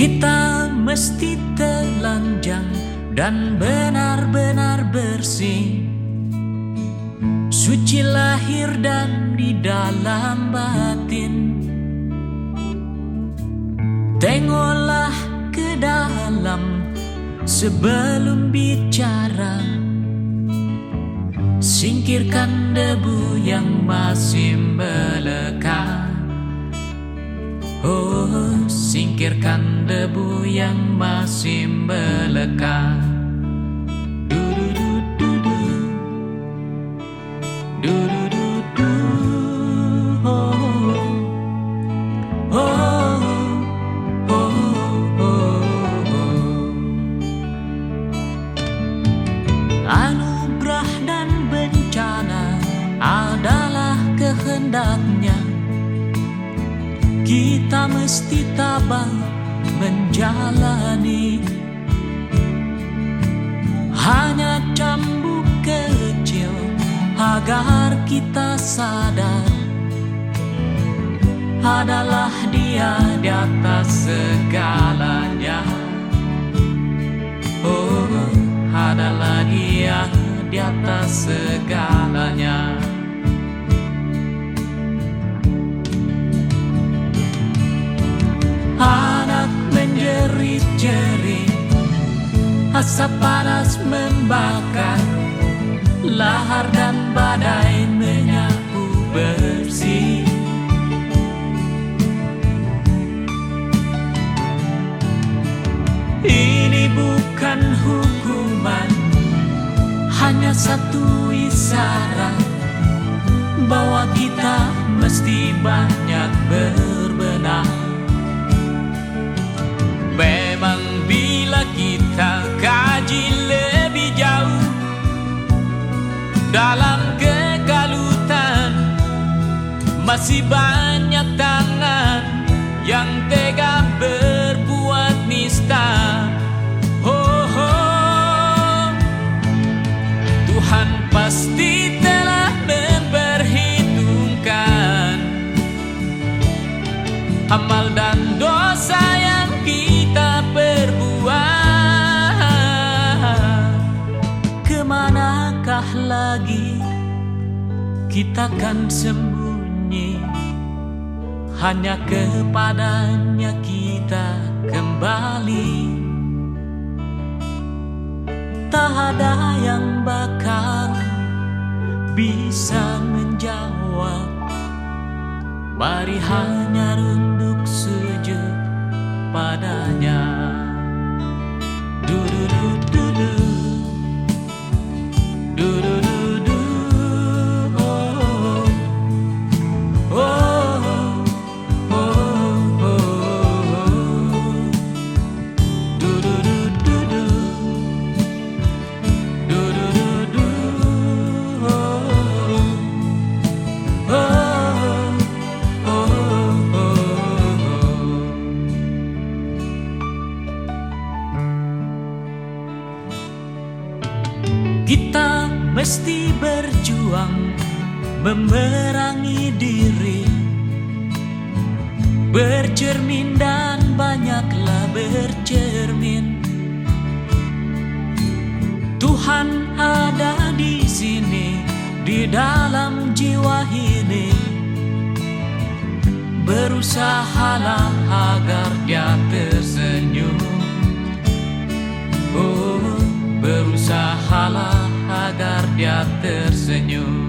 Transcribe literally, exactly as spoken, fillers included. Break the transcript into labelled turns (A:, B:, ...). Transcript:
A: Kita mesti telanjang dan benar-benar bersih, suci lahir dan di dalam batin. Tengoklah ke dalam sebelum bicara, singkirkan debu yang masih melekat. Oh, singkirkan debu yang masih melekat. Du-du-du-du-du. Du-du-du-du. Oh, oh, oh, oh, oh. Anugerah dan bencana adalah kehendaknya. Kita mesti tabah menjalani. Hanya cambuk kecil agar kita sadar, adalah Dia di atas segalanya. Oh, adalah Dia di atas segalanya. Anak menjerit-jerit, asap panas membakar, lahar dan badai menyapu bersih. Ini bukan hukuman, hanya satu isyarat bahwa kita mesti banyak berbenah. Memang bila kita kaji lebih jauh dalam kegalutan, masih banyak tangan yang tega berbuat nista. Oh, oh. Tuhan pasti telah memperhitungkan amal dan dosa yang kita perbuat. Kemanakah lagi kita kan sembunyi? Hanya kepadanya kita kembali. Tak ada yang bakal bisa menjawab. Mari hanya runduk sujud padanya. Du-du-du-du-du. Du-du-du-du. Oh, oh, oh, oh, oh. Du-du-du-du-du. Du-du-du-du. Oh, oh. Kita mesti berjuang memerangi diri, bercermin dan banyaklah bercermin. Tuhan ada di sini, di dalam jiwa ini. Berusahalah agar Dia tersenyum. Oh, berusahalah agar Dia tersenyum.